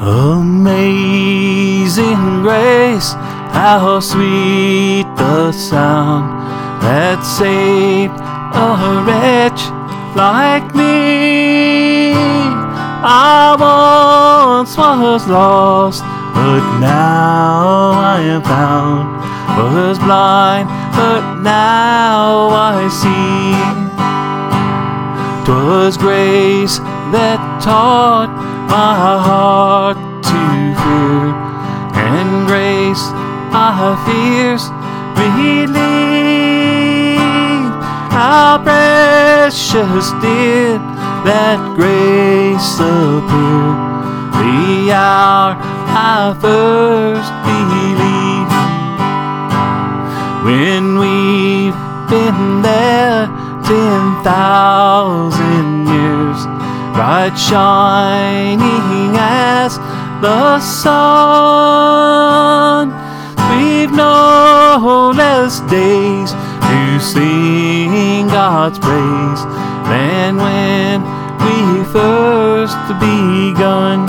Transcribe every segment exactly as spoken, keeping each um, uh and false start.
Amazing grace, how sweet the sound that saved a wretch like me. I once was lost, but now I am found. Was blind, but now I see. 'Twas grace that taught my heart to fear, and grace our fears relieved. How precious did that grace appear the hour I first believed. When we've been there ten thousand years, bright shining as the sun, we've no less days to sing God's praise than when we first begun.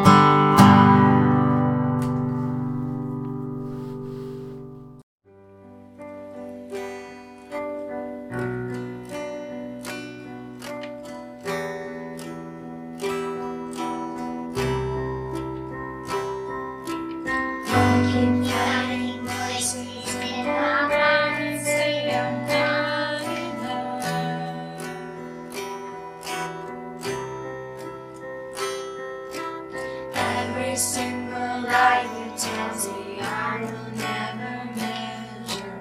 Every single lie you tell me I will never measure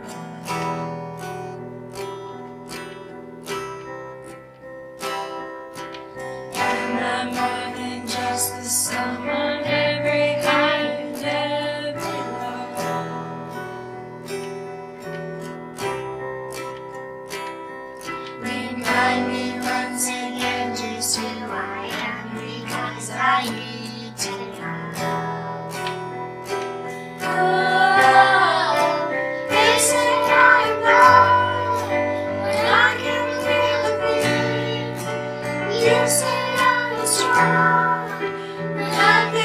and I'm more than just the sum of every high and every low. Remind me once again just who I am, because I need to know. Oh, they say I'm wrong, but I can feel the pain. You say I'm strong, but I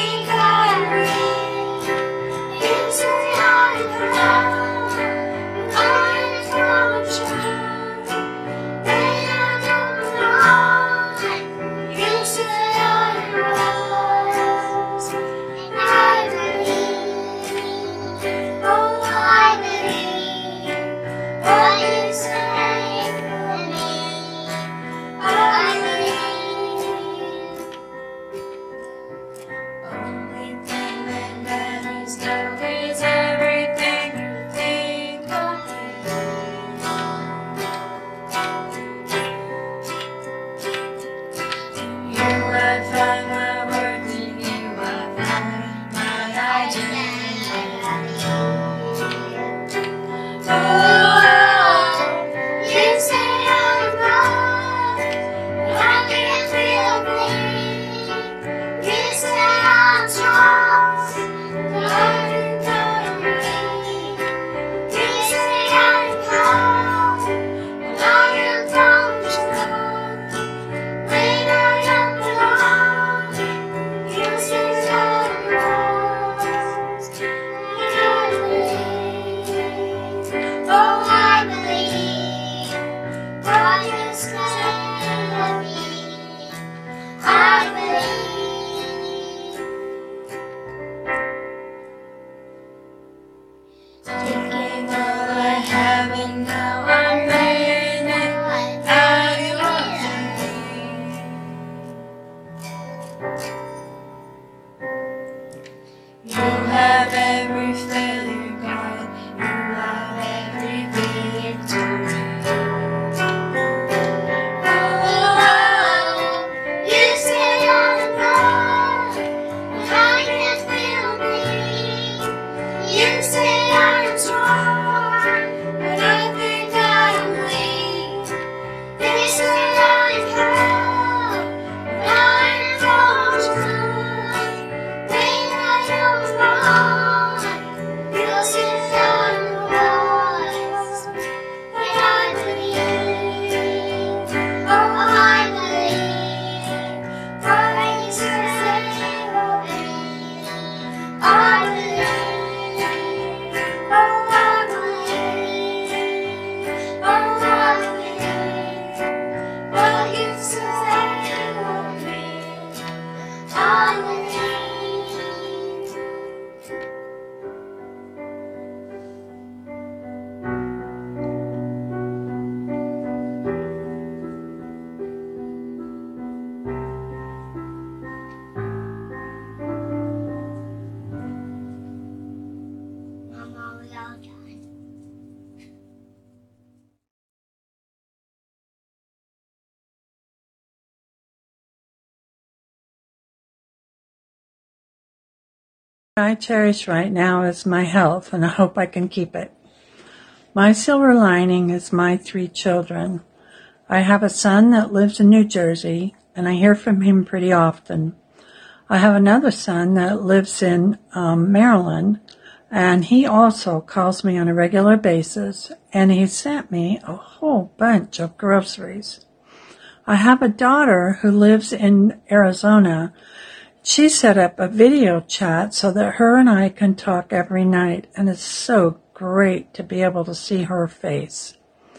I cherish right now is my health, and I hope I can keep it. My silver lining is my three children. I have a son that lives in New Jersey, and I hear from him pretty often. I have another son that lives in um, Maryland, and he also calls me on a regular basis, and he sent me a whole bunch of groceries. I have a daughter who lives in Arizona. She set up a video chat so that her and I can talk every night, and it's so great to be able to see her face.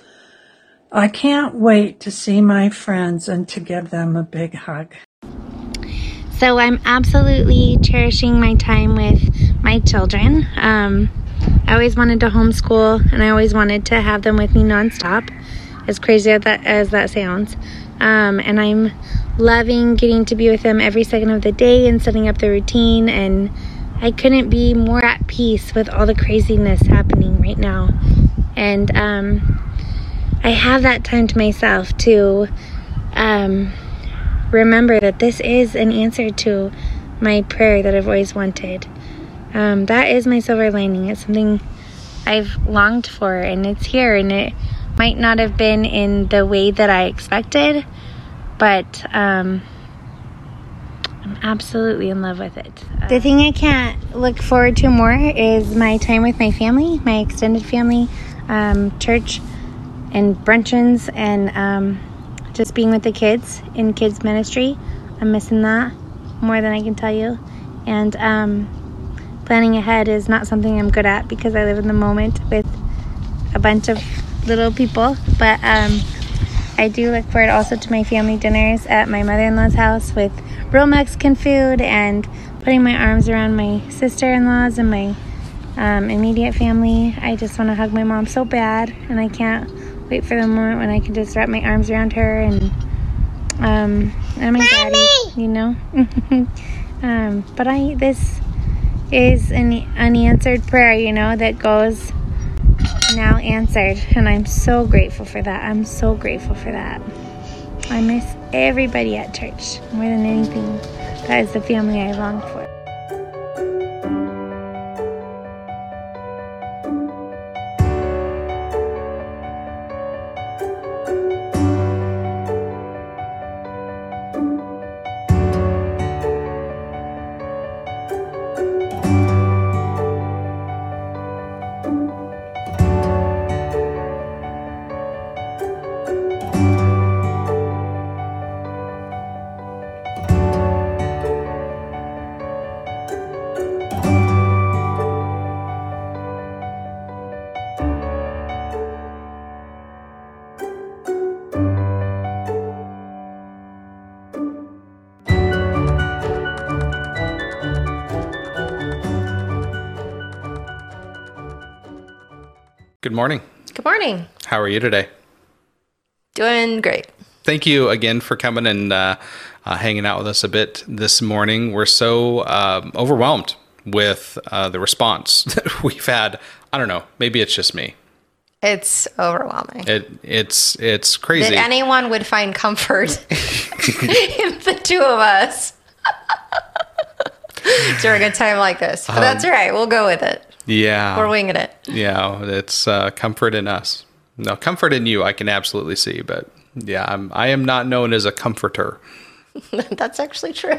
I can't wait to see my friends and to give them a big hug. So I'm absolutely cherishing my time with my children. Um, I always wanted to homeschool, and I always wanted to have them with me nonstop, as crazy as that, as that sounds. Um, and I'm loving getting to be with them every second of the day and setting up the routine, and I couldn't be more at peace with all the craziness happening right now. And um, I have that time to myself to um, remember that this is an answer to my prayer that I've always wanted. Um, that is my silver lining. It's something I've longed for, and it's here, and it might not have been in the way that I expected, but um, I'm absolutely in love with it. Uh, the thing I can't look forward to more is my time with my family, my extended family, um, church and bruncheons, and um, just being with the kids in kids ministry. I'm missing that more than I can tell you. And um, planning ahead is not something I'm good at because I live in the moment with a bunch of little people, but um, I do look forward also to my family dinners at my mother-in-law's house with real Mexican food and putting my arms around my sister-in-laws and my um, immediate family. I just want to hug my mom so bad, and I can't wait for the moment when I can just wrap my arms around her and um, and my Mommy! Daddy, you know. um, but I this is an unanswered prayer, you know, that goes now answered, and I'm so grateful for that. I'm so grateful for that. I miss everybody at church more than anything. That is the family I long for. Good morning. Good morning. How are you today? Doing great. Thank you again for coming and uh, uh, hanging out with us a bit this morning. We're so um, overwhelmed with uh, the response that we've had. I don't know. Maybe it's just me. It's overwhelming. It it's it's crazy that anyone would find comfort in the two of us during a time like this. But um, that's all right. We'll go with it. Yeah. We're winging it. Yeah, it's uh, comfort in us. No, comfort in you I can absolutely see, but yeah, I'm, I am not known as a comforter. That's actually true.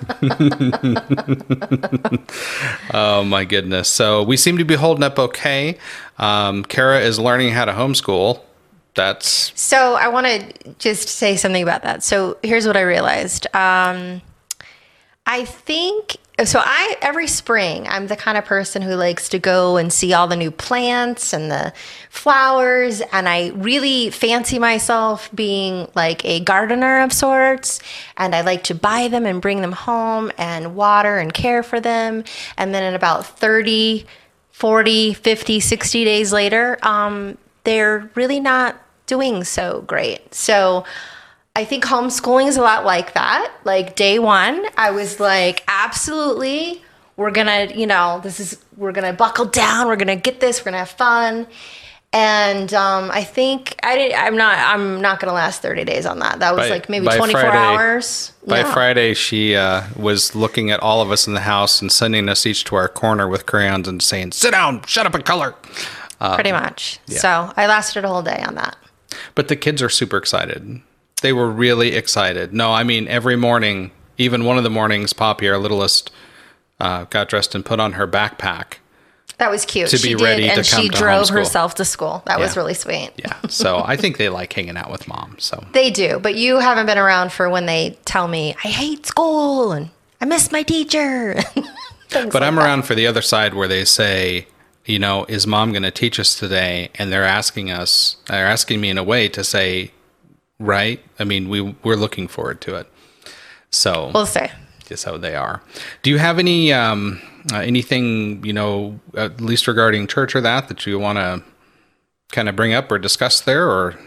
Oh, my goodness. So we seem to be holding up okay. Um, Kara is learning how to homeschool. That's... So I want to just say something about that. So here's what I realized. Um, I think... So I, every spring, I'm the kind of person who likes to go and see all the new plants and the flowers. And I really fancy myself being like a gardener of sorts. And I like to buy them and bring them home and water and care for them. And then in about thirty, forty, fifty, sixty days later, um, they're really not doing so great. So I think homeschooling is a lot like that. Like day one, I was like, absolutely, we're going to, you know, this is, we're going to buckle down. We're going to get this. We're going to have fun. And um, I think I did. I'm not. I'm not going to last thirty days on that. That was By- like maybe by twenty-four Friday- hours. By No. Friday, she uh, was looking at all of us in the house and sending us each to our corner with crayons and saying, "Sit down, shut up and color." Pretty much. yeah. So I lasted a whole day on that. But the kids are super excited. They were really excited. No, I mean, every morning, even one of the mornings, Poppy, our littlest, uh, got dressed and put on her backpack. That was cute. To she be ready did, to and come she to drove homeschool. herself to school. That was Yeah. really sweet. Yeah. So I think they like hanging out with mom. So They do, but you haven't been around for when they tell me I hate school and I miss my teacher. Things But like I'm that. around for the other side where they say, you know, is mom going to teach us today? And they're asking us, they're asking me in a way to say, right? I mean, we, we're looking forward to it. So We'll see. is how they are. Do you have any, um, uh, anything, you know, at least regarding church or that, that you want to kind of bring up or discuss there? Or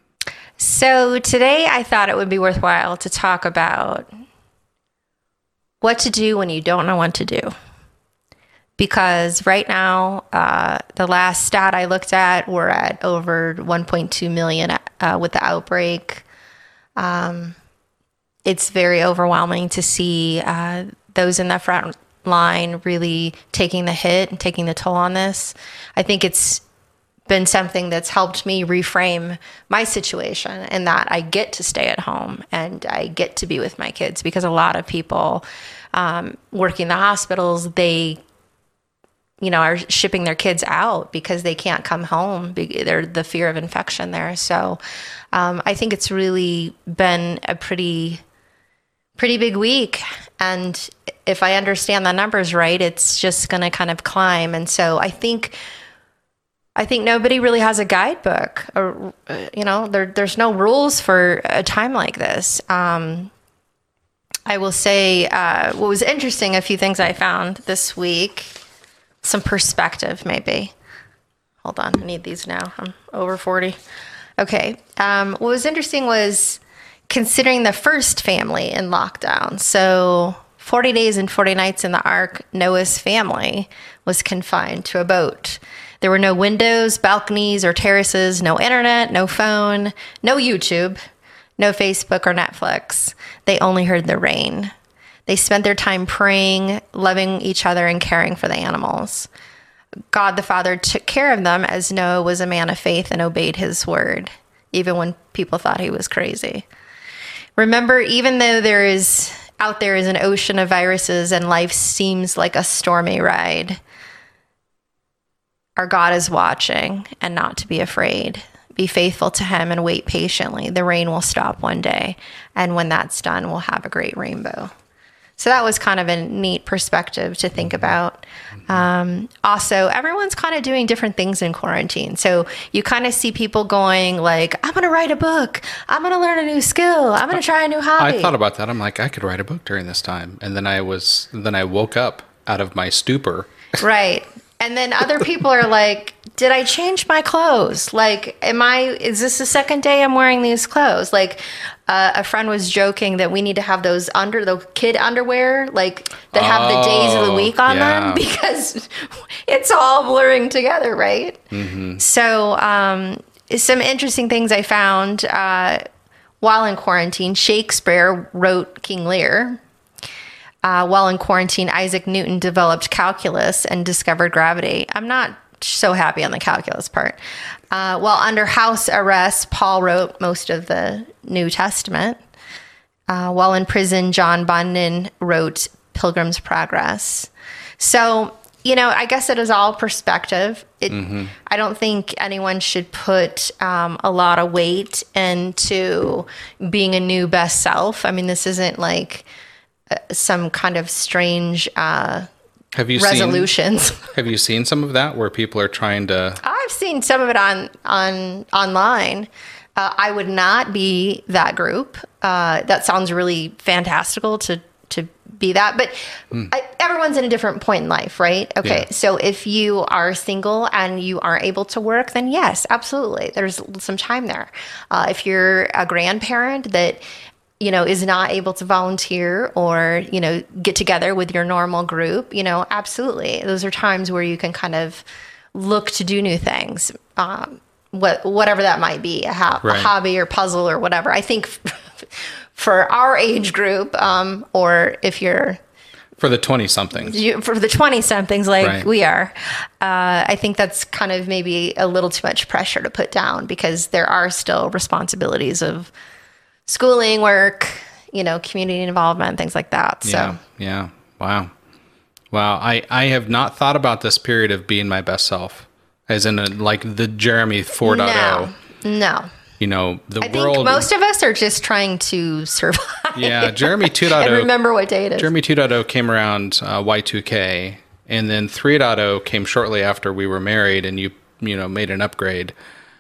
So today I thought it would be worthwhile to talk about what to do when you don't know what to do. Because right now, uh, the last stat I looked at, we're at over one point two million uh, with the outbreak. Um, it's very overwhelming to see uh, those in the front line really taking the hit and taking the toll on this. I think it's been something that's helped me reframe my situation, and that I get to stay at home and I get to be with my kids, because a lot of people um, working in the hospitals, they you know, are shipping their kids out because they can't come home. be- They're the fear of infection there. So um, I think it's really been a pretty, pretty big week. And if I understand the numbers right, it's just going to kind of climb. And so I think, I think nobody really has a guidebook, or, uh, you know, there, there's no rules for a time like this. Um, I will say uh, what was interesting, a few things I found this week. Some perspective, maybe. Hold on, I need these now. I'm over forty. Okay. Um, what was interesting was considering the first family in lockdown. So forty days and forty nights in the Ark, Noah's family was confined to a boat. There were no windows, balconies, or terraces, no internet, no phone, no YouTube, no Facebook or Netflix. They only heard the rain. They spent their time praying, loving each other, and caring for the animals. God the Father took care of them as Noah was a man of faith and obeyed his word, even when people thought he was crazy. Remember, even though there is out there is an ocean of viruses and life seems like a stormy ride, our God is watching, and not to be afraid. Be faithful to him and wait patiently. The rain will stop one day, and when that's done, we'll have a great rainbow. So that was kind of a neat perspective to think about. Um, also, everyone's kind of doing different things in quarantine. So you kind of see people going like, I'm going to write a book. I'm going to learn a new skill. I'm going to try a new hobby. I thought about that. I'm like, I could write a book during this time. And then I was, then I woke up out of my stupor. Right. And then other people are like, did I change my clothes? Like, am I, is this the second day I'm wearing these clothes? Like, uh, a friend was joking that we need to have those under, the kid underwear, like, that have the days of the Oh, week on yeah. them, because it's all blurring together, right? So, um, some interesting things I found uh, while in quarantine. Shakespeare wrote King Lear. Uh, while in quarantine, Isaac Newton developed calculus and discovered gravity. I'm not so happy on the calculus part. Uh, while under house arrest, Paul wrote most of the New Testament. Uh, while in prison, John Bunyan wrote Pilgrim's Progress. So, you know, I guess it is all perspective. It, I don't think anyone should put um, a lot of weight into being a new best self. I mean, this isn't like some kind of strange uh, Have you resolutions. seen, have you seen some of that where people are trying to, I've seen some of it on on online. Uh, I would not be that group. Uh, that sounds really fantastical to to be that, but I, everyone's in a different point in life, right? Okay, Yeah. so if you are single and you are able to work, then yes, absolutely, there's some time there. Uh, if you're a grandparent that you know, is not able to volunteer or, you know, get together with your normal group, you know, absolutely. Those are times where you can kind of look to do new things. Um, what whatever that might be, a, ho- Right. a hobby or puzzle or whatever. I think for our age group, um, or if you're For the twenty somethings. you, for the twenty somethings like Right. we are, uh, I think that's kind of maybe a little too much pressure to put down, because there are still responsibilities of schooling, work, you know, community involvement, things like that. So Yeah. Yeah. Wow. Wow. I, I have not thought about this period of being my best self, as in a, like the Jeremy four point oh. no, no. You know, the I think world. most of us are just trying to survive. Yeah. Jeremy two point and oh. remember what day it is. Jeremy two point oh came around uh, Y two K, and then three point oh came shortly after we were married, and you you know made an upgrade.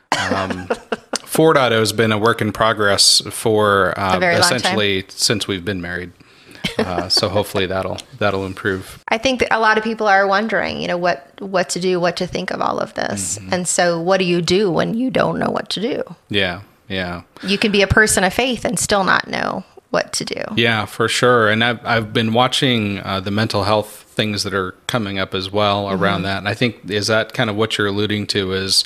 Um, four point oh has been a work in progress for uh, A very long time. essentially since we've been married. Uh, so hopefully that'll that'll improve. I think that a lot of people are wondering, you know, what what to do, what to think of all of this. Mm-hmm. And so what do you do when you don't know what to do? Yeah, yeah, You can be a person of faith and still not know what to do. yeah, for sure. And I've I've been watching uh, the mental health things that are coming up as well around Mm-hmm. that. And I think is that kind of what you're alluding to is.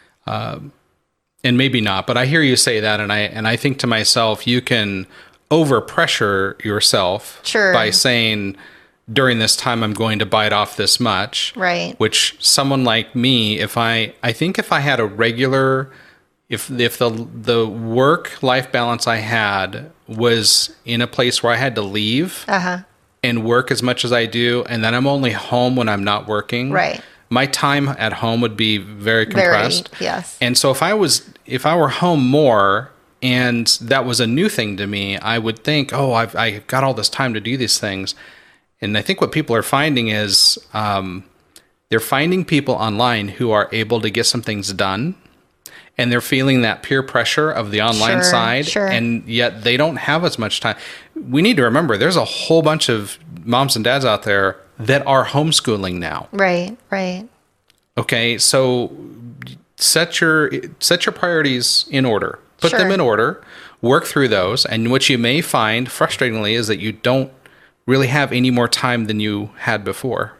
Uh, and maybe not, but I hear you say that, and I and I think to myself, you can overpressure yourself Sure. by saying during this time I'm going to bite off this much. Right. Which someone like me, if I I think if I had a regular if if the the work life balance I had was in a place where I had to leave Uh-huh. and work as much as I do, and then I'm only home when I'm not working. Right. My time at home would be very Very, compressed. yes. And so if I was if I were home more and that was a new thing to me, I would think, oh, I've I've got all this time to do these things. And I think what people are finding is um, they're finding people online who are able to get some things done, and they're feeling that peer pressure of the online Sure, side, sure. and yet they don't have as much time. We need to remember there's a whole bunch of moms and dads out there that are homeschooling now. Right, right. Okay, so set your set your priorities in order. Put them Sure. in order. Work through those, and what you may find, frustratingly, is that you don't really have any more time than you had before.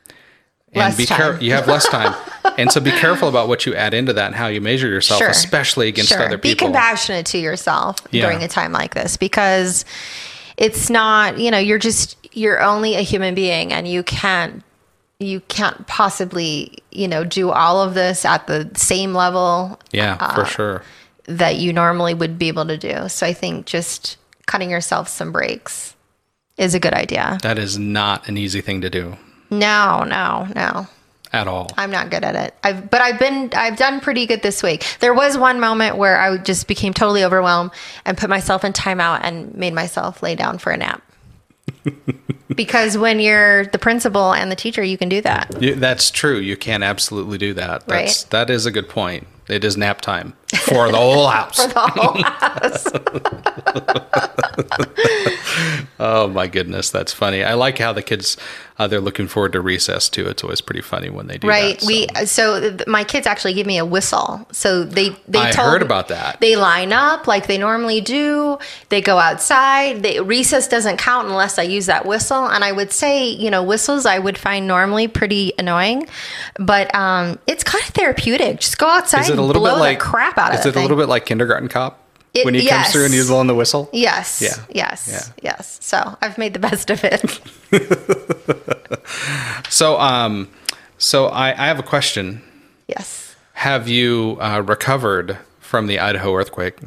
And Less be time. you have less time, and so be careful about what you add into that and how you measure yourself, Sure. especially against Sure. other Be people. compassionate to yourself Yeah. during a time like this, because it's not, you know, you're just, you're only a human being, and you can't, you can't possibly, you know, do all of this at the same level Yeah, Uh, for sure. that you normally would be able to do. So I think just cutting yourself some breaks is a good idea. That is not an easy thing to do No, no, no. at all. I'm not good at it. I've, but I've been, I've done pretty good this week. There was one moment where I just became totally overwhelmed and put myself in timeout and made myself lay down for a nap. Because when you're the principal and the teacher, you can do that. You, that's true. You can absolutely do that. That's, Right. That is a good point. It is nap time for the whole house. The whole house. Oh my goodness, that's funny. I like how the kids uh, they're looking forward to recess too. It's always pretty funny when they do Right. that. so. We so th- my kids actually give me a whistle. So they they I told, heard about that. They line up like they normally do. They go outside. They, recess doesn't count unless I use that whistle. And I would say, you know, whistles I would find normally pretty annoying, but um, it's kind of therapeutic. Just go outside Is it a and little blow bit like the crap out of Is that it a thing. little bit like Kindergarten Cop It- when he yes. comes through and he's blowing the whistle? Yes. Yeah. Yes. Yeah. Yes. So I've made the best of it. So, um, so I, I have a question. Yes. Have you uh, recovered from the Idaho earthquake?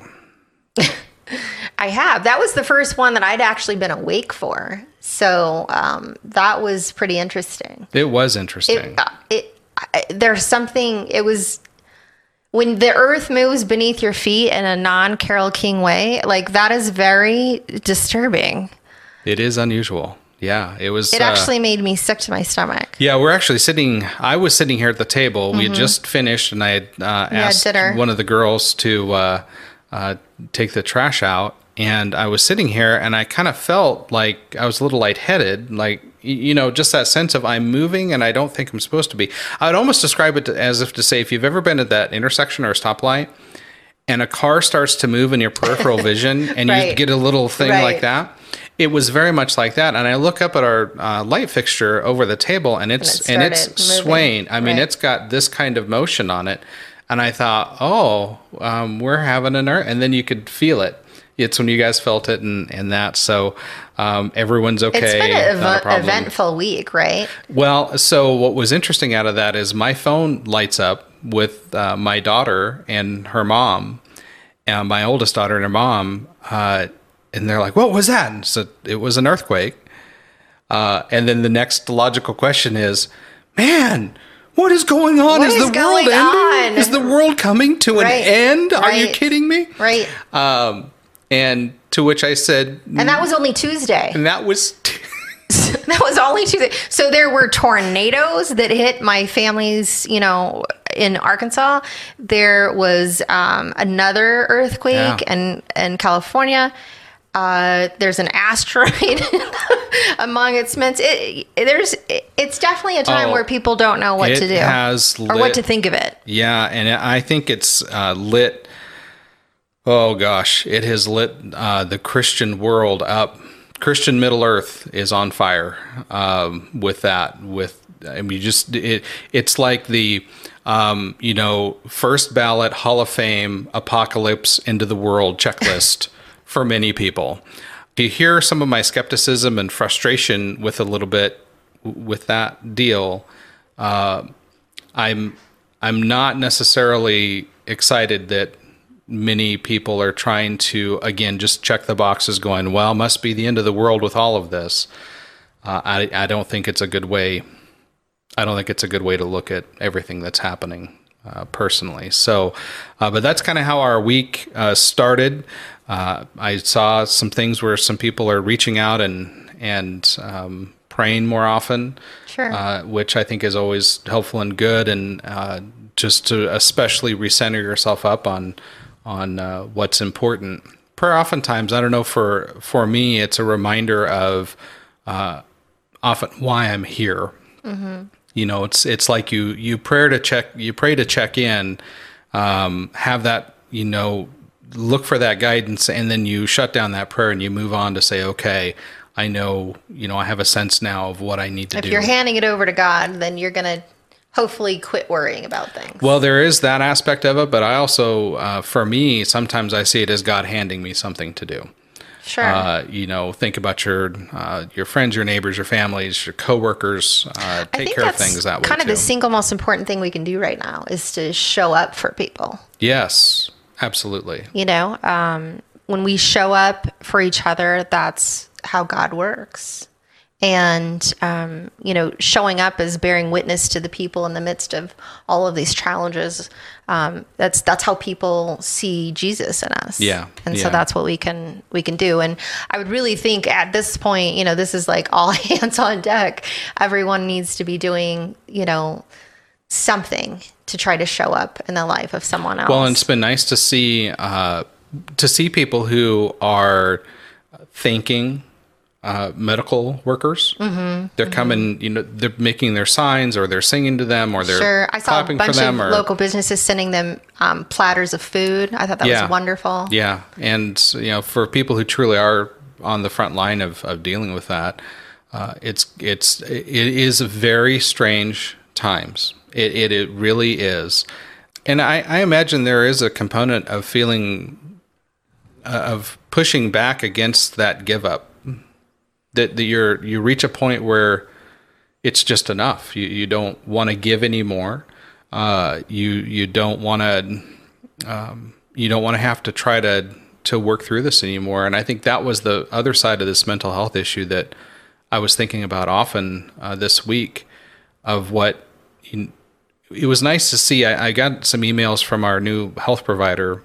I have. That was the first one that I'd actually been awake for. So um, that was pretty interesting. It was interesting. It, uh, it, I, there's something, it was, when the earth moves beneath your feet in a non Carole King way, like that is very disturbing. It is unusual. Yeah, it was. It uh, actually made me sick to my stomach. Yeah, we're actually sitting. I was sitting here at the table. We had just finished, and I had uh, asked dinner. one of the girls to uh, uh, take the trash out. And I was sitting here, and I kind of felt like I was a little lightheaded, like y- you know, just that sense of I'm moving, and I don't think I'm supposed to be. I would almost describe it to, as if to say, if you've ever been at that intersection or a stoplight, and a car starts to move in your peripheral vision, and you Right. get a little thing Right. like that. It was very much like that, and I look up at our uh, light fixture over the table, and it's And and, it it's started moving. swaying. I mean, Right. it's got this kind of motion on it, And I thought, oh, um, we're having an earth. And then you could feel it. It's when you guys felt it and, and that. So um, everyone's okay. It's been an not a ev- problem. eventful week, right? Well, so what was interesting out of that is my phone lights up with uh, my daughter and her mom, and my oldest daughter and her mom, uh, and they're like, what was that? And so it was an earthquake. Uh, and then the next logical question is, man, what is going on? What is, is the going world ending? on? Is the world coming to Right, an end? Are you right, kidding me? Right. Um, and to which I said, And that was only Tuesday. and that was... That was only Tuesday. So there were tornadoes that hit my family's, you know, in Arkansas. There was um, another earthquake Yeah. in, in California. Uh, there's an asteroid among its midst. It, it- there's, it, it's definitely a time Oh, where people don't know what it to do has or what lit- to think of it. Yeah, and I think it's uh, lit. Oh gosh, it has lit uh, the Christian world up. Christian Middle Earth is on fire um, with that. With I mean, just it, it's like the um, you know first ballot Hall of Fame apocalypse into the world checklist for many people. To hear some of my skepticism and frustration with a little bit with that deal, uh, I'm I'm not necessarily excited that many people are trying to, again, just check the boxes going, well, must be the end of the world with all of this. Uh, I, I don't think it's a good way. I don't think it's a good way to look at everything that's happening uh, personally. So, uh, but that's kind of how our week uh, started. Uh, I saw some things where some people are reaching out and, and um, praying more often, Sure. uh, which I think is always helpful and good. And uh, just to especially recenter yourself up on on uh, what's important. Prayer oftentimes, I don't know, for for me, it's a reminder of uh, often why I'm here. Mm-hmm. You know, it's it's like you you pray to check you pray to check in, um, have that, you know, look for that guidance, and then you shut down that prayer and you move on to say, okay, I know, you know, I have a sense now of what I need to If do. you're handing it over to God, then you're going to hopefully quit worrying about things. Well, there is that aspect of it, but I also, uh, for me, sometimes I see it as God handing me something to do. Sure. Uh, you know, think about your uh, your friends, your neighbors, your families, your coworkers. Uh, I take think care of that's things that way kind of too. the single most important thing we can do right now is to show up for people. Yes, absolutely. You know, um, when we show up for each other, that's how God works. And, um, you know, showing up as bearing witness to the people in the midst of all of these challenges. Um, that's, that's how people see Jesus in us. Yeah, And yeah. so that's what we can, we can do. And I would really think at this point, you know, this is like all hands on deck. Everyone needs to be doing, you know, something to try to show up in the life of someone else. Well, and it's been nice to see uh, to see people who are thinking. Uh, medical workers, mm-hmm, they're mm-hmm. coming, you know, they're making their signs, or they're singing to them, or they're sure. I saw a clapping for bunch them, of or, local businesses sending them um, platters of food. I thought that Yeah. was wonderful. Yeah, and you know, for people who truly are on the front line of, of dealing with that, uh, it's it's it is very strange times. It it, it really is, and I, I imagine there is a component of feeling uh, of pushing back against that give up. That, that you're you reach a point where it's just enough. You you don't want to give anymore. Uh, you you don't want to um, you don't want to have to try to to work through this anymore. And I think that was the other side of this mental health issue that I was thinking about often uh, this week. Of what you, it was nice to see. I, I got some emails from our new health provider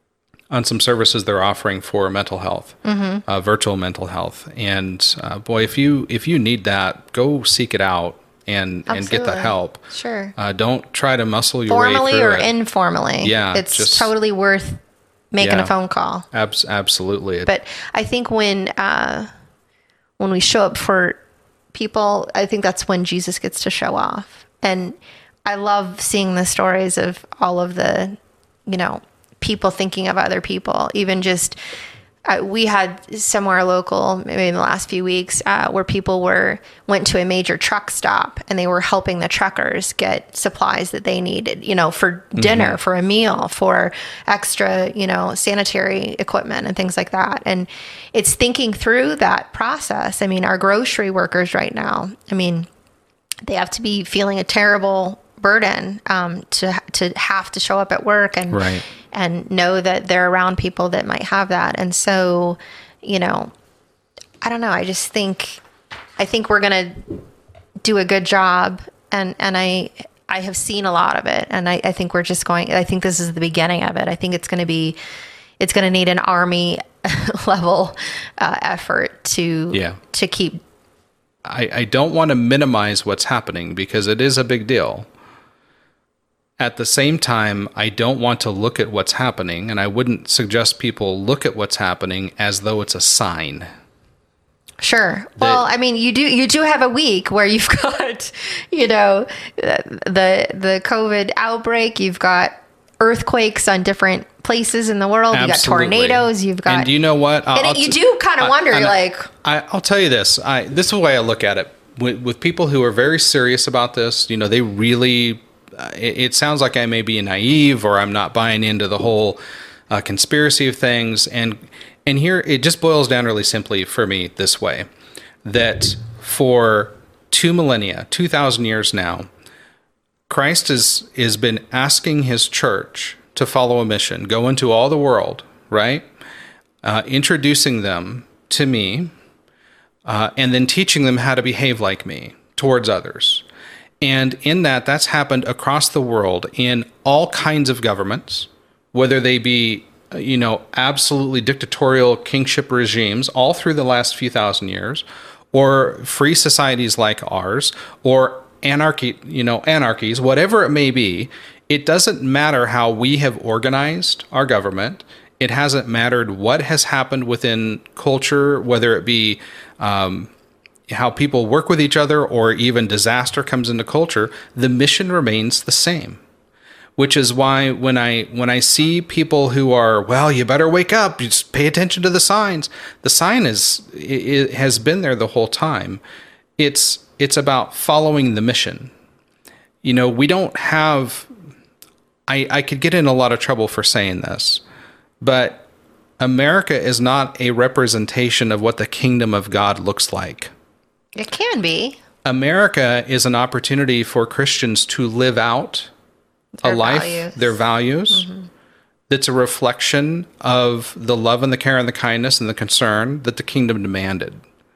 on some services they're offering for mental health, mm-hmm. uh, virtual mental health. And uh, boy, if you if you need that, go seek it out and, and get the Absolutely. help. Sure. Uh, don't try to muscle your way Formally through or it. informally. Yeah, It's just- totally worth making Yeah. a phone call. Abs- absolutely. It- But I think when uh, when we show up for people, I think that's when Jesus gets to show off. And I love seeing the stories of all of the, you know, people thinking of other people, even just uh, we had somewhere local, maybe in the last few weeks, uh, where people were went to a major truck stop and they were helping the truckers get supplies that they needed, you know, for dinner, mm-hmm. for a meal, for extra, you know, sanitary equipment and things like that. And it's thinking through that process. I mean, our grocery workers right now, I mean, they have to be feeling a terrible burden um, to to have to show up at work and right. and know that they're around people that might have that. And so, you know, I don't know. I just think I think we're gonna do a good job, and and I I have seen a lot of it, and I, I think we're just going. I think this is the beginning of it. I think it's going to be it's going to need an army level uh, effort to yeah. to keep. I, I don't want to minimize what's happening because it is a big deal. At the same time, I don't want to look at what's happening, and I wouldn't suggest people look at what's happening as though it's a sign. Sure. Well, I mean, you do you do have a week where you've got, you know, the the COVID outbreak. You've got earthquakes on different places in the world. You've got tornadoes. You've got. And you know what? I'll, and it, you t- do kind of wonder, I, like. I, I'll tell you this. I this is the way I look at it. With, with people who are very serious about this, you know, they really. Uh, it, it sounds like I may be naive or I'm not buying into the whole uh, conspiracy of things. And and here it just boils down really simply for me this way, that for two millennia, two thousand years now, Christ has is been asking his church to follow a mission, go into all the world, right? Uh, introducing them to me, uh, and then teaching them how to behave like me towards others. And in that, that's happened across the world in all kinds of governments, whether they be, you know, absolutely dictatorial kingship regimes all through the last few thousand years, or free societies like ours, or anarchy, you know, anarchies, whatever it may be. It doesn't matter how we have organized our government. It hasn't mattered what has happened within culture, whether it be um, how people work with each other or even disaster comes into culture. The mission remains the same, which is why when I when I see people who are, well, you better wake up, you just pay attention to the signs. The sign is it, it has been there the whole time. It's it's about following the mission. You know, we don't have. I, I could get in a lot of trouble for saying this, but America is not a representation of what the kingdom of God looks like. It can be. America is an opportunity for Christians to live out Their a life, values. their values, mm-hmm. that's a reflection of the love and the care and the kindness and the concern that the kingdom demanded.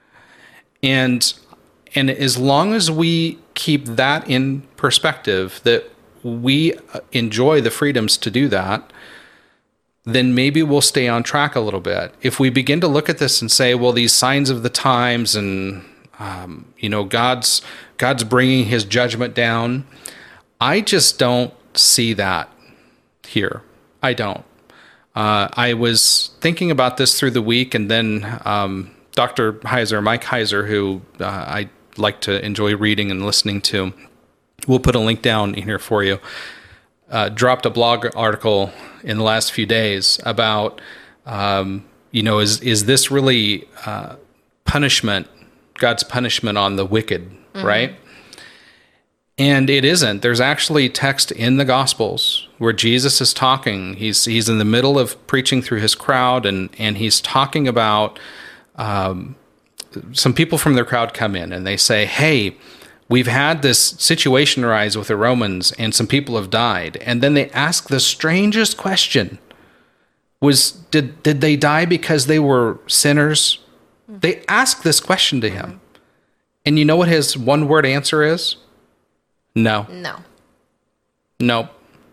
And and as long as we keep that in perspective, that we enjoy the freedoms to do that, then maybe we'll stay on track a little bit. If we begin to look at this and say, well, these signs of the times and, um, you know, God's God's bringing his judgment down, I just don't see that here. I don't. Uh, I was thinking about this through the week, and then um, Doctor Heiser, Mike Heiser, who uh, I like to enjoy reading and listening to, we'll put a link down in here for you, uh, dropped a blog article in the last few days about, um, you know, is is this really uh, punishment, God's punishment on the wicked, mm-hmm. right? And it isn't. There's actually text in the Gospels where Jesus is talking. He's he's in the middle of preaching through his crowd, and and he's talking about um, some people from their crowd come in and they say, hey, we've had this situation arise with the Romans and some people have died. And then they ask the strangest question. Was did did they die because they were sinners? Mm-hmm. They ask this question to him. And you know what his one word answer is? No. No. No.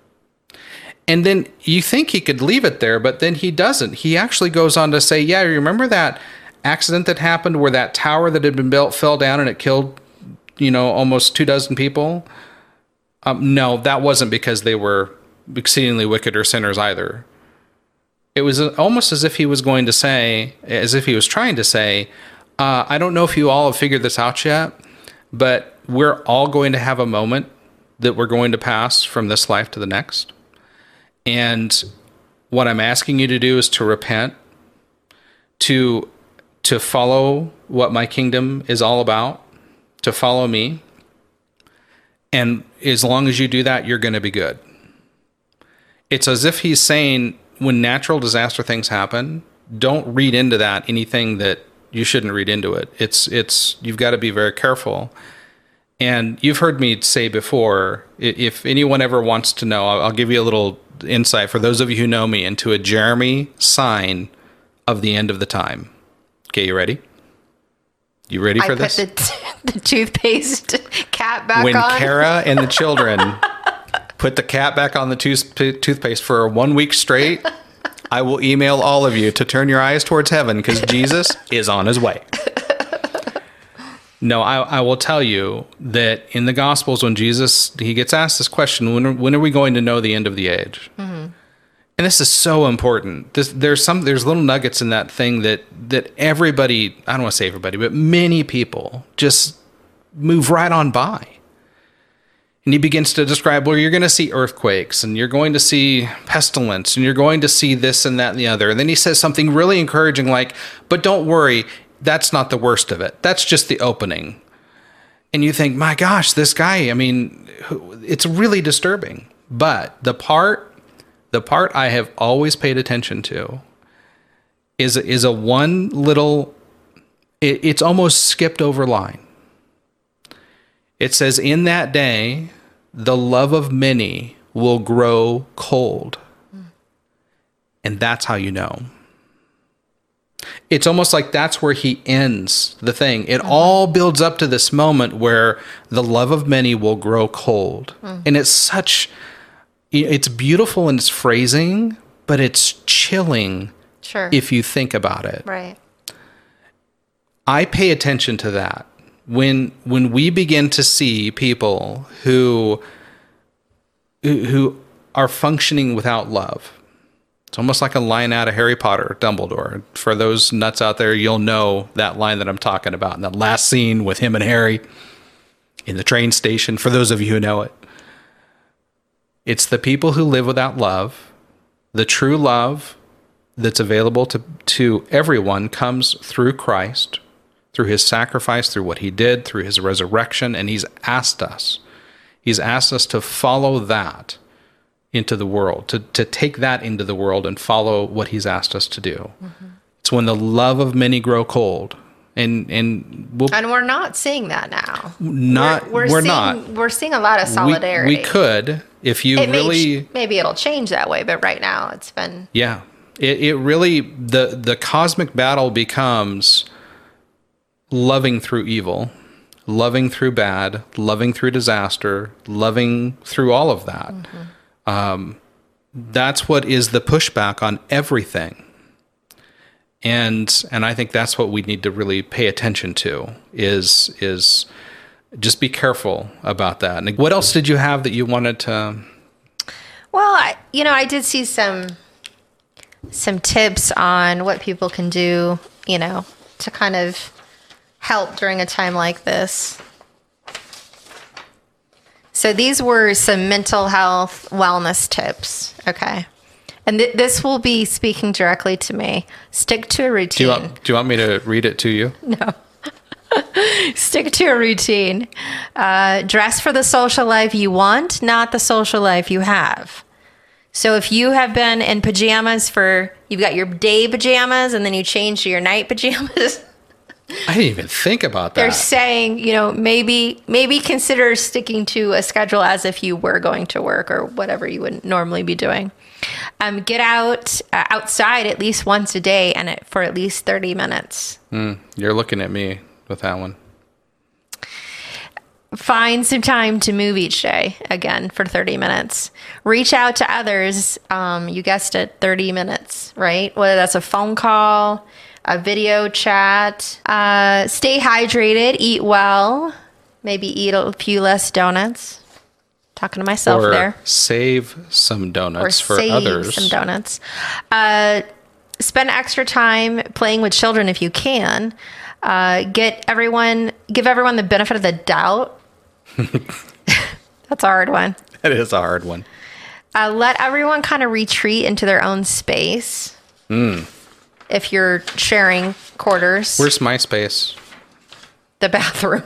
And then you think he could leave it there, but then he doesn't. He actually goes on to say, yeah, remember that accident that happened where that tower that had been built fell down and it killed, you know, almost two dozen people? Um, no, that wasn't because they were exceedingly wicked or sinners either. It was almost as if he was going to say, as if he was trying to say, uh, I don't know if you all have figured this out yet, but we're all going to have a moment that we're going to pass from this life to the next. And what I'm asking you to do is to repent, to to follow what my kingdom is all about, to follow me. And as long as you do that, you're going to be good. It's as if he's saying, when natural disaster things happen, don't read into that anything that you shouldn't read into it. It's it's you've got to be very careful. And you've heard me say before, if anyone ever wants to know, I'll, I'll give you a little insight for those of you who know me into a Jeremy sign of the end of the time. Okay, you ready? You ready for I this? put the, the toothpaste cap back When on. Kara and the children put the cap back on the tooth, toothpaste for one week straight, I will email all of you to turn your eyes towards heaven because Jesus is on his way. No, I, I will tell you that in the Gospels, when Jesus, he gets asked this question, when are, when are we going to know the end of the age? Mm-hmm. And this is so important. This, there's some, there's little nuggets in that thing that, that everybody, I don't want to say everybody, but many people just move right on by. And he begins to describe, well, you're going to see earthquakes and you're going to see pestilence and you're going to see this and that and the other. And then he says something really encouraging like, but don't worry, that's not the worst of it. That's just the opening. And you think, my gosh, this guy, I mean, it's really disturbing. But the part, the part I have always paid attention to is, is a one little, it, it's almost skipped over line. It says, in that day, the love of many will grow cold. And that's how you know. It's almost like that's where he ends the thing. It mm-hmm. all builds up to this moment where the love of many will grow cold. Mm-hmm. And it's such, it's beautiful in its phrasing, but it's chilling Sure. if you think about it. Right. I pay attention to that. When when we begin to see people who who are functioning without love, it's almost like a line out of Harry Potter, Dumbledore. For those nuts out there, you'll know that line that I'm talking about in that last scene with him and Harry in the train station, for those of you who know it. It's the people who live without love. The true love that's available to, to everyone comes through Christ, through his sacrifice, through what he did, through his resurrection, and he's asked us. He's asked us to follow that into the world, to, to take that into the world and follow what he's asked us to do. Mm-hmm. It's when the love of many grow cold. And and we'll, and we're not seeing that now. Not we're, we're, we're seeing, not. We're seeing a lot of solidarity. We, we could if you it really may, maybe it'll change that way, but right now it's been yeah. It it really the the cosmic battle becomes loving through evil, loving through bad, loving through disaster, loving through all of that. Mm-hmm. Um, that's what is the pushback on everything. And and I think that's what we need to really pay attention to is is just be careful about that. And what else did you have that you wanted to? Well, I, you know, I did see some some tips on what people can do, you know, to kind of help during a time like this. So these were some mental health wellness tips. Okay. And th- this will be speaking directly to me. Stick to a routine. Do you want, do you want me to read it to you? No. Stick to a routine. Uh, dress for the social life you want, not the social life you have. So if you have been in pajamas for, you've got your day pajamas and then you change to your night pajamas. I didn't even think about that. They're saying, you know, maybe maybe consider sticking to a schedule as if you were going to work or whatever you would normally be doing. Um, get out uh, outside at least once a day and it, for at least thirty minutes. Mm, you're looking at me with that one. Find some time to move each day, again, for thirty minutes. Reach out to others. Um, you guessed it, thirty minutes, right? Whether that's a phone call, a video chat. Uh, stay hydrated, eat well, maybe eat a few less donuts. Talking to myself or there. Save some donuts or for save others. some donuts. Uh, spend extra time playing with children if you can. Uh, get everyone, give everyone the benefit of the doubt. That's a hard one. That is a hard one. Uh, let everyone kind of retreat into their own space. Mm. if you're sharing quarters. Where's MySpace? The bathroom.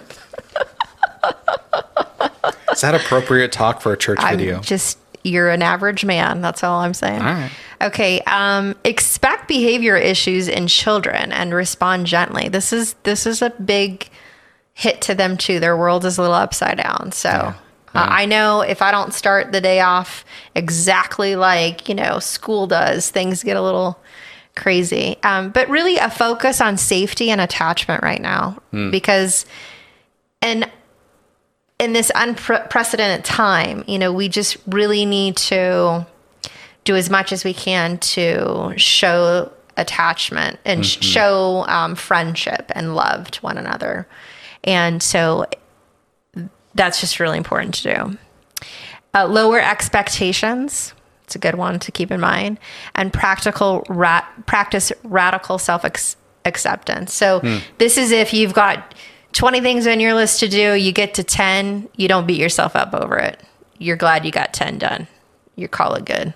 Is that appropriate talk for a church I'm video? just, you're an average man. That's all I'm saying. All right. Okay. Um, expect behavior issues in children and respond gently. This is, this is a big hit to them too. Their world is a little upside down. So Yeah. uh, Yeah. I know if I don't start the day off exactly like, you know, school does, things get a little crazy. Um, but really a focus on safety and attachment right now, because, and in this unprecedented time, you know, we just really need to do as much as we can to show attachment and sh show um, friendship and love to one another. And so that's just really important to do. Uh, lower expectations. It's a good one to keep in mind. And practical ra practice radical self-acceptance. So Hmm. this is if you've got twenty things on your list to do, you get to ten, you don't beat yourself up over it. You're glad you got ten done. You call it good,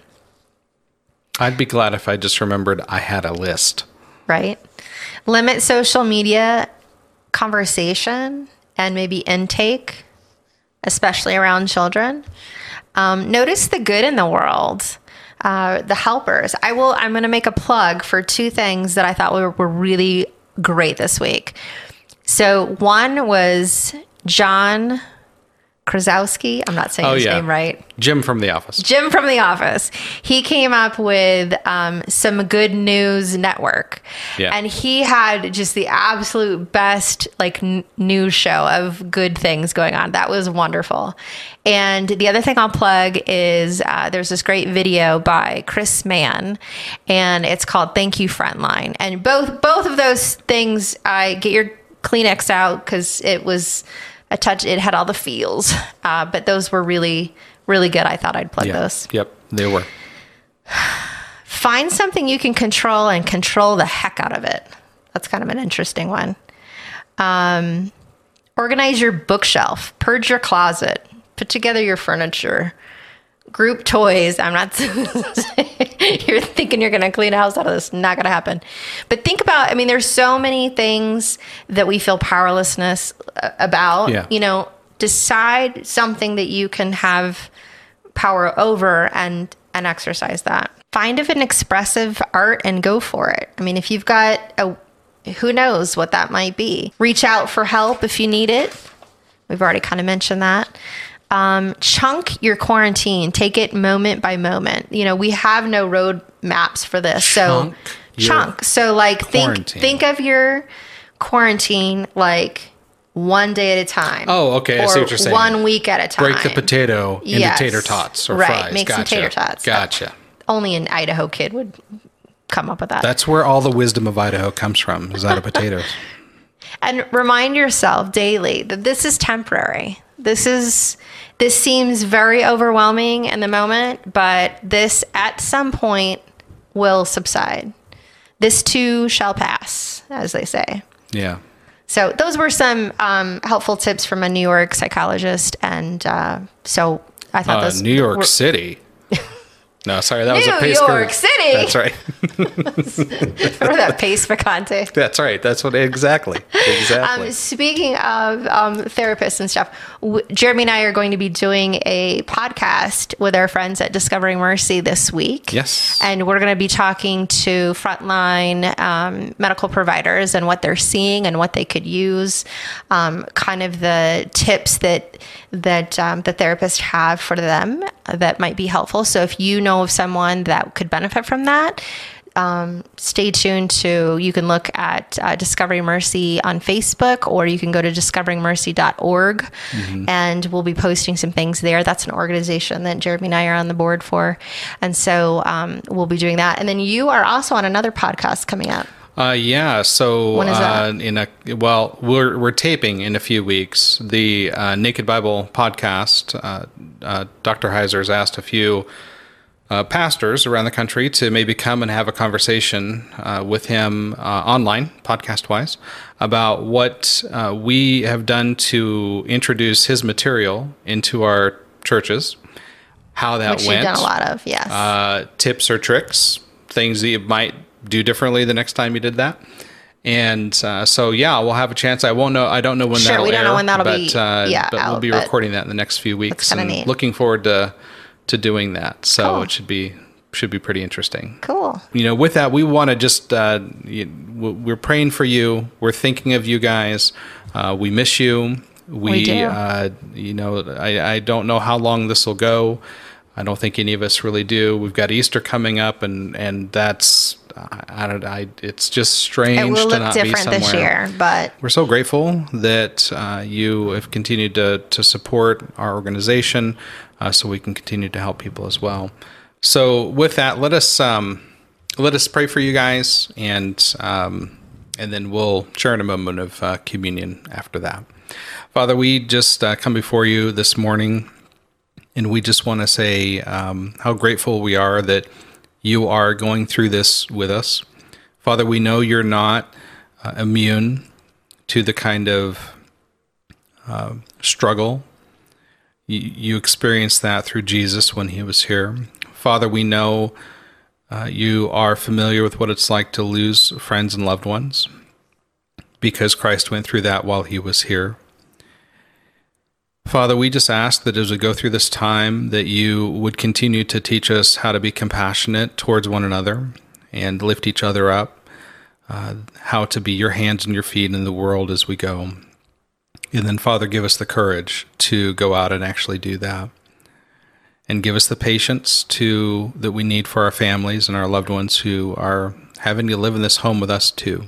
I'd be glad if I just remembered I had a list. right? Limit social media conversation and maybe intake, especially around children. Um, notice the good in the world, uh, the helpers. I will, I'm going to make a plug for two things that I thought were, were really great this week. So one was John Krasowski. I'm not saying Oh, his yeah. name right. Jim from The Office. Jim from The Office. He came up with um, some Good News Network. Yeah. And he had just the absolute best like n- news show of good things going on. That was wonderful. And the other thing I'll plug is uh, there's this great video by Chris Mann, and it's called Thank You Frontline. And both both of those things, I get your Kleenex out because it was a touch. It had all the feels, uh, but those were really, really good. I thought I'd plug Yeah. those. Yep, they were. Find something you can control and control the heck out of it. That's kind of an interesting one. Um, organize your bookshelf, purge your closet, put together your furniture, group toys. I'm not, you're thinking you're going to clean a house out of this. Not going to happen. But think about, I mean, there's so many things that we feel powerlessness uh, about, Yeah. you know, decide something that you can have power over and, and exercise that. Find of an expressive art and go for it. I mean, if you've got a, who knows what that might be. Reach out for help if you need it. We've already kind of mentioned that. Um, chunk your quarantine. Take it moment by moment. You know, we have no road maps for this. Chunk so your chunk. So like think, quarantine. think of your quarantine like one day at a time. Oh, okay. I Or see what you're saying. one week at a time. Break the potato into Yes. tater tots or Right, fries. make some Gotcha. tater tots. Gotcha. Only an Idaho kid would come up with that. That's where all the wisdom of Idaho comes from, is out of potatoes. And remind yourself daily that this is temporary. This is this seems very overwhelming in the moment, but this at some point will subside. This too shall pass, as they say. Yeah. So those were some um, helpful tips from a New York psychologist, and uh, so I thought Uh, those New York were- City. No, sorry, that was a New pace York curve. City. That's right. Remember that pace picante. That's right. That's what exactly. Exactly. Um, speaking of um, therapists and stuff, w- Jeremy and I are going to be doing a podcast with our friends at Discovering Mercy this week. Yes. And we're going to be talking to frontline um, medical providers and what they're seeing and what they could use, um, kind of the tips that that um, the therapists have for them that might be helpful. So if you know of someone that could benefit from that, um, stay tuned to, you can look at uh, Discovering Mercy on Facebook, or you can go to discovering mercy dot org, Mm-hmm. and we'll be posting some things there. That's an organization that Jeremy and I are on the board for. And so um, we'll be doing that. And then you are also on another podcast coming up. Uh, yeah. So, When is uh, that? in a well, we're we're taping in a few weeks the uh, Naked Bible podcast. Uh, uh, Doctor Heiser's asked a few uh, pastors around the country to maybe come and have a conversation uh, with him uh, online, podcast wise, about what uh, we have done to introduce his material into our churches. How that Which went. you've done a lot of, yes. Uh, tips or tricks, things that you might do differently the next time you did that. And uh, so, yeah, we'll have a chance. I won't know. I don't know when Sure, that'll we don't air, know when that'll but, be, uh, yeah, but we'll out, be but recording that in the next few weeks. kinda And neat. looking forward to to doing that. So Cool. it should be should be pretty interesting. Cool. You know, with that, we want to just uh, you, we're praying for you. We're thinking of you guys. Uh, we miss you. We, We do. Uh, you know, I, I don't know how long this will go. I don't think any of us really do. We've got Easter coming up, and and that's I don't I. It's just strange It will to look not be different somewhere. this year, but We're so grateful that uh, you have continued to, to support our organization uh, so we can continue to help people as well. So with that, let us um, let us pray for you guys, and um, and then we'll share in a moment of uh, communion after that. Father, we just uh, come before you this morning, and we just want to say um, how grateful we are that you are going through this with us. Father, we know you're not uh, immune to the kind of uh, struggle. You, you experienced that through Jesus when he was here. Father, we know uh, you are familiar with what it's like to lose friends and loved ones because Christ went through that while he was here. Father, we just ask that as we go through this time that you would continue to teach us how to be compassionate towards one another and lift each other up, uh, how to be your hands and your feet in the world as we go. And then, Father, give us the courage to go out and actually do that. And give us the patience to that we need for our families and our loved ones who are having to live in this home with us too.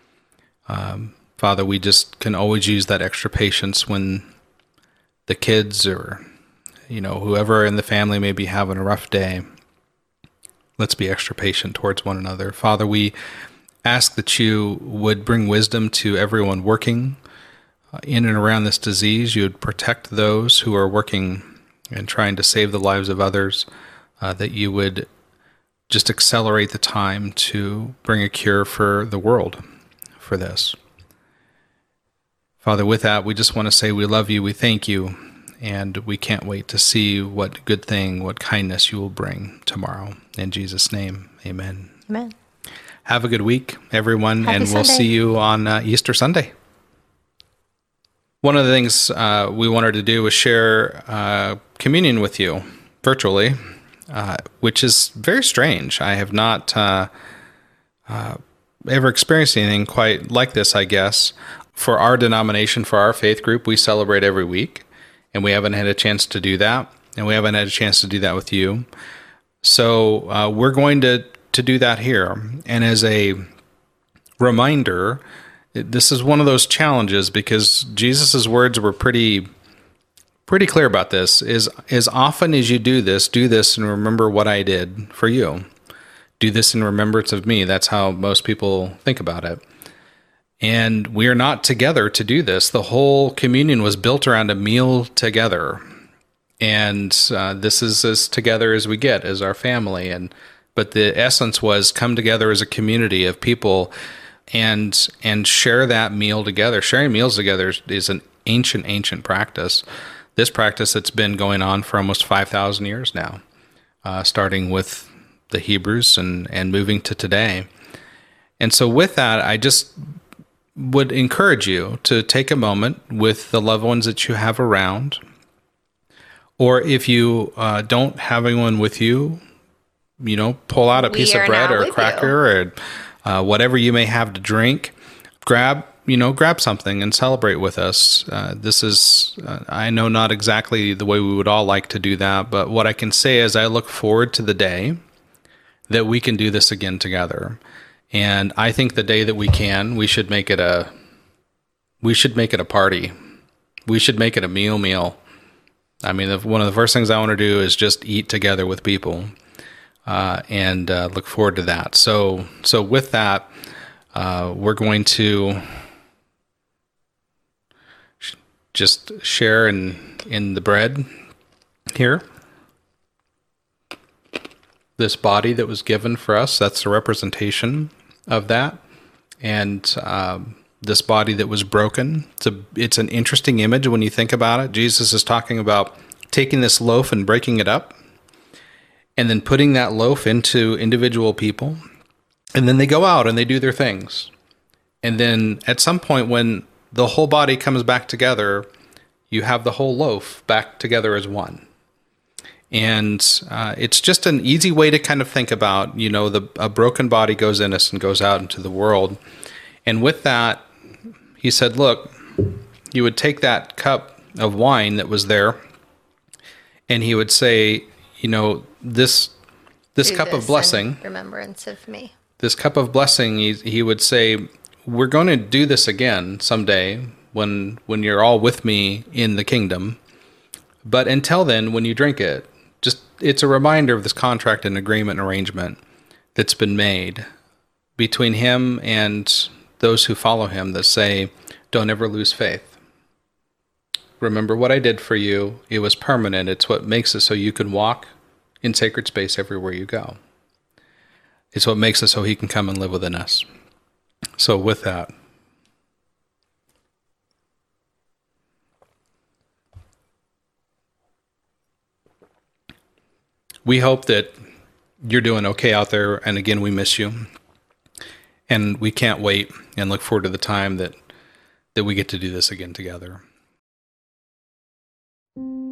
Um, Father, we just can always use that extra patience when the kids or, you know, whoever in the family may be having a rough day. Let's be extra patient towards one another. Father, we ask that you would bring wisdom to everyone working in and around this disease. You would protect those who are working and trying to save the lives of others, uh, that you would just accelerate the time to bring a cure for the world for this. Father, with that, we just want to say we love you, we thank you, and we can't wait to see what good thing, what kindness you will bring tomorrow. In Jesus' name, amen. amen. Have a good week, everyone, Happy and we'll Sunday. see you on uh, Easter Sunday. One of the things uh, we wanted to do was share uh, communion with you virtually, uh, which is very strange. I have not uh, uh, ever experienced anything quite like this, I guess. For our denomination, for our faith group, we celebrate every week, and we haven't had a chance to do that, and we haven't had a chance to do that with you. So uh, we're going to, to do that here. And as a reminder, this is one of those challenges because Jesus's words were pretty pretty clear about this. Is as often as you do this, do this and remember what I did for you. Do this in remembrance of me. That's how most people think about it. And we are not together to do this. The whole communion was built around a meal together. And uh, this is as together as we get as our family. And but the essence was come together as a community of people and and share that meal together. Sharing meals together is, is an ancient, ancient practice. This practice that's been going on for almost five thousand years now, uh, starting with the Hebrews and, and moving to today. And so with that, I just would encourage you to take a moment with the loved ones that you have around, or if you uh, don't have anyone with you, you know, pull out a We piece are of bread now or a with cracker or uh, whatever you may have to drink. Grab, you know, grab something and celebrate with us. Uh, this is, uh, I know not exactly the way we would all like to do that, but what I can say is I look forward to the day that we can do this again together. And I think the day that we can, we should make it a, we should make it a party. We should make it a meal meal. I mean, the, one of the first things I want to do is just eat together with people, uh, and uh, look forward to that. So, so with that, uh, we're going to sh- just share in in the bread here. This body that was given for us, that's a representation of that. And um, this body that was broken, it's, a, it's an interesting image when you think about it. Jesus is talking about taking this loaf and breaking it up, and then putting that loaf into individual people, And then they go out and they do their things. And then at some point when the whole body comes back together, you have the whole loaf back together as one. And uh, it's just an easy way to kind of think about, you know, the a broken body goes in us and goes out into the world. And with that, he said, look, you would take that cup of wine that was there, and he would say, you know, this this Do cup this of blessing, in remembrance of me. this cup of blessing, he, he would say, we're going to do this again someday when when you're all with me in the kingdom. But until then, when you drink it, just it's a reminder of this contract and agreement and arrangement that's been made between him and those who follow him that say, don't ever lose faith. Remember what I did for you. It was permanent. It's what makes it so you can walk in sacred space everywhere you go. It's what makes it so he can come and live within us. So with that, we hope that you're doing okay out there. And again, we miss you. And we can't wait and look forward to the time that, that we get to do this again together.